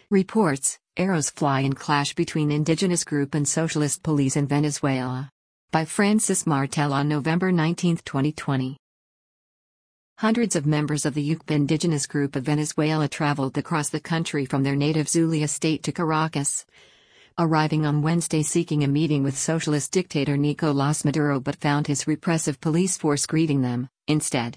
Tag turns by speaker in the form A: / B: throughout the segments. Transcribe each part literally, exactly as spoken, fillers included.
A: Reports: Arrows fly in clash between indigenous group and socialist police in Venezuela. By Francis Martel on November nineteenth, twenty twenty. Hundreds of members of the Yucpa indigenous group of Venezuela traveled across the country from their native Zulia state to Caracas, arriving on Wednesday seeking a meeting with socialist dictator Nicolás Maduro, but found his repressive police force greeting them, instead.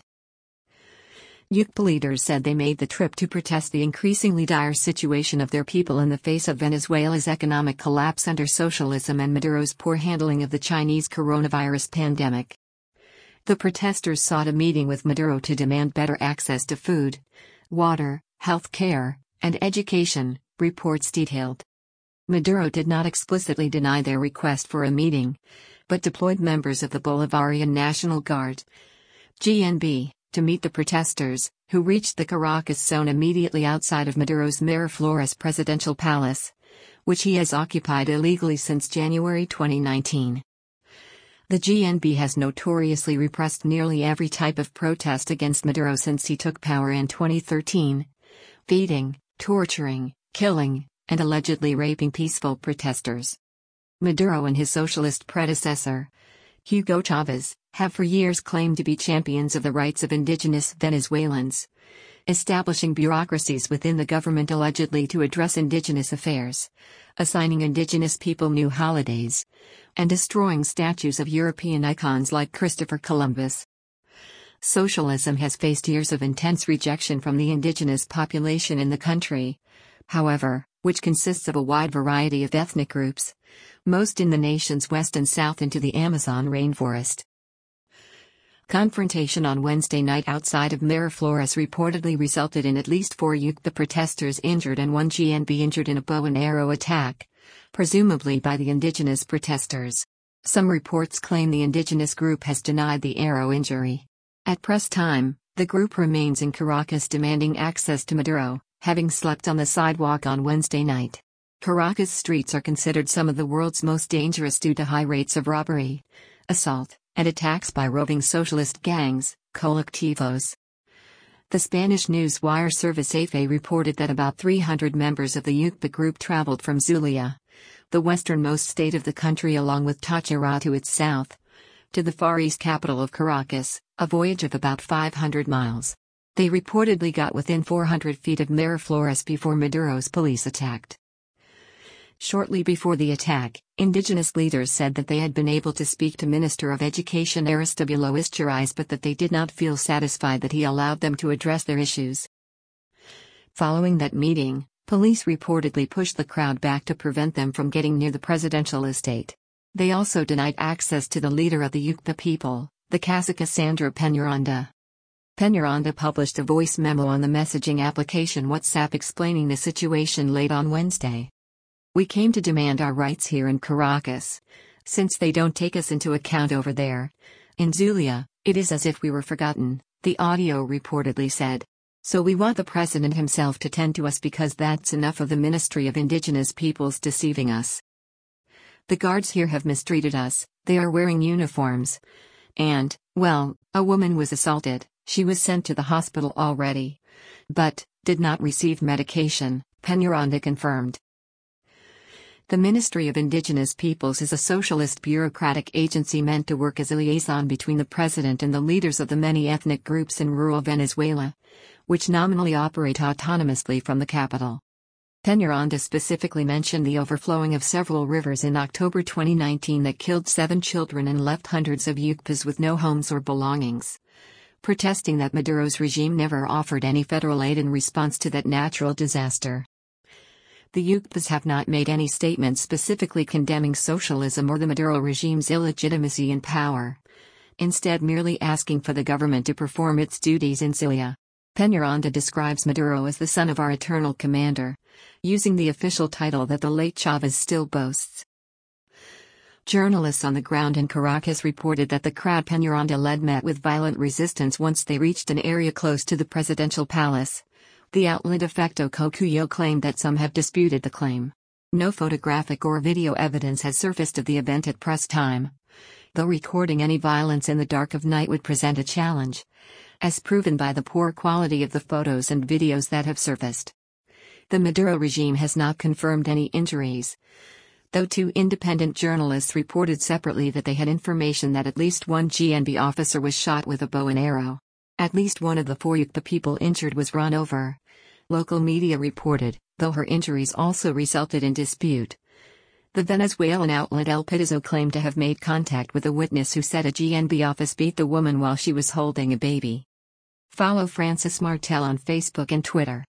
A: Yucpa leaders said they made the trip to protest the increasingly dire situation of their people in the face of Venezuela's economic collapse under socialism and Maduro's poor handling of the Chinese coronavirus pandemic. The protesters sought a meeting with Maduro to demand better access to food, water, health care, and education, reports detailed. Maduro did not explicitly deny their request for a meeting, but deployed members of the Bolivarian National Guard, G N B, to meet the protesters, who reached the Caracas zone immediately outside of Maduro's Miraflores presidential palace, which he has occupied illegally since January twenty nineteen. The G N B has notoriously repressed nearly every type of protest against Maduro since he took power in twenty thirteen, beating, torturing, killing, and allegedly raping peaceful protesters. Maduro and his socialist predecessor, Hugo Chavez, have for years claimed to be champions of the rights of indigenous Venezuelans, establishing bureaucracies within the government allegedly to address indigenous affairs, assigning indigenous people new holidays, and destroying statues of European icons like Christopher Columbus. Socialism has faced years of intense rejection from the indigenous population in the country, however, which consists of a wide variety of ethnic groups, most in the nation's west and south into the Amazon rainforest. Confrontation on Wednesday night outside of Miraflores reportedly resulted in at least four Yucpa protesters injured and one G N B injured in a bow and arrow attack, presumably by the indigenous protesters. Some reports claim the indigenous group has denied the arrow injury. At press time, the group remains in Caracas demanding access to Maduro, having slept on the sidewalk on Wednesday night. Caracas streets are considered some of the world's most dangerous due to high rates of robbery, assault, and attacks by roving socialist gangs, colectivos. The Spanish news wire service E F E reported that about three hundred members of the Yucpa group traveled from Zulia, the westernmost state of the country, along with Táchira to its south, to the Far East capital of Caracas, a voyage of about five hundred miles. They reportedly got within four hundred feet of Miraflores before Maduro's police attacked. Shortly before the attack, indigenous leaders said that they had been able to speak to Minister of Education Aristobulo Izturis, but that they did not feel satisfied that he allowed them to address their issues. Following that meeting, police reportedly pushed the crowd back to prevent them from getting near the presidential estate. They also denied access to the leader of the Yucpa people, the Cacique Sandro Peñaranda. Peñaranda published a voice memo on the messaging application WhatsApp explaining the situation late on Wednesday. "We came to demand our rights here in Caracas, since they don't take us into account over there. In Zulia, it is as if we were forgotten," the audio reportedly said. "So we want the president himself to tend to us, because that's enough of the Ministry of Indigenous Peoples deceiving us. The guards here have mistreated us, they are wearing uniforms. And, well, a woman was assaulted, she was sent to the hospital already, but did not receive medication," Peñaranda confirmed. The Ministry of Indigenous Peoples is a socialist bureaucratic agency meant to work as a liaison between the president and the leaders of the many ethnic groups in rural Venezuela, which nominally operate autonomously from the capital. Peñaranda specifically mentioned the overflowing of several rivers in October twenty nineteen that killed seven children and left hundreds of Yucpas with no homes or belongings, protesting that Maduro's regime never offered any federal aid in response to that natural disaster. The Yucpas have not made any statements specifically condemning socialism or the Maduro regime's illegitimacy in power, instead merely asking for the government to perform its duties in Zulia. Peñaranda describes Maduro as the son of our eternal commander, using the official title that the late Chavez still boasts. Journalists on the ground in Caracas reported that the crowd Peñaranda led met with violent resistance once they reached an area close to the presidential palace. The outlet Efecto Cocuyo claimed that some have disputed the claim. No photographic or video evidence has surfaced of the event at press time, though recording any violence in the dark of night would present a challenge, as proven by the poor quality of the photos and videos that have surfaced. The Maduro regime has not confirmed any injuries, though two independent journalists reported separately that they had information that at least one G N B officer was shot with a bow and arrow. At least one of the four U C P people injured was run over, local media reported, though her injuries also resulted in dispute. The Venezuelan outlet El Pitazo claimed to have made contact with a witness who said a G N B officer beat the woman while she was holding a baby. Follow Francis Martel on Facebook and Twitter.